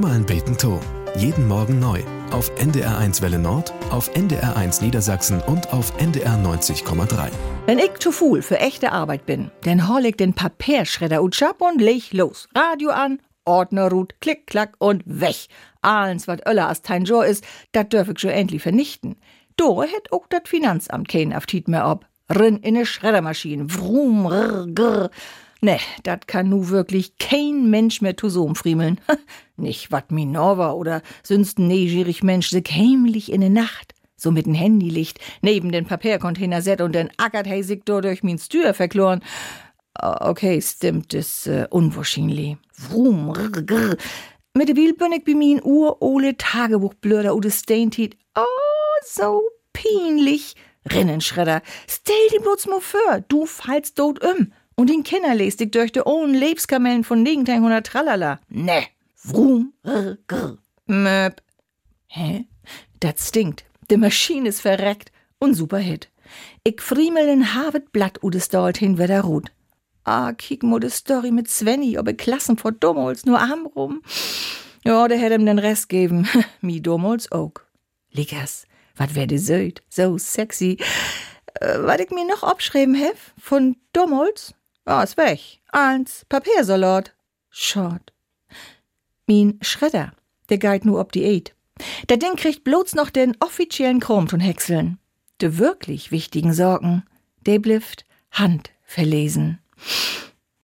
Himmel beten to. Jeden Morgen neu. Auf NDR1 Welle Nord, auf NDR1 Niedersachsen und auf NDR 90,3. Wenn ich zu faul für echte Arbeit bin, dann hol ich den Papierschredder und schab und leg los. Radio an, Ordner ruht, klick, klack und weg. Alles, was öller als dein Jour ist, dat dürf ich schon endlich vernichten. Do hätt auch dat Finanzamt keinen Appetit mehr ob. Rin in ne Schreddermaschine, vrum, rrr, grrr. Ne, dat kann nu wirklich kein Mensch mehr zu so friemeln. Nicht wat Minerva oder sonst ein neugierig Mensch sich heimlich in de Nacht, so mit dem Handylicht, neben den Papiercontainer set und den ackert hei sich durch min Stür verkloren. Okay, stimmt, is unwahrscheinlich. Vrum, rrr, grrr. Mit de Wiel bin ich bei min urole Tagebuchblöder oder Steintit. Oh, so peinlich. Rinnenschredder, stell dir bloß mal vor, du fallst dort und den Kinder lest dich durch de ohn Lebenskamellen von 1900 Tralala. Ne, vrum, rrr, grrr, möp. Hä? Dat stinkt. De Maschine ist verreckt und super Hit. Ich friemel den Harvard Blatt u des dort hin wieder rot. Kick mo de Story mit Svenny, ob Klassen vor Dummols nur arm rum. Ja, der hätt ihm den Rest geben. Mi Dummols auch. Lickers, wat wär de söd, so sexy. Wat ich mir noch abschreiben hef, von Dummols? Ist weg. 1, Papiersalat. Schad. Min Schredder, der geit nur ob Diät. Der Ding kriegt bloß noch den offiziellen Chrom von Häckseln. De wirklich wichtigen Sorgen, der blifft Hand verlesen.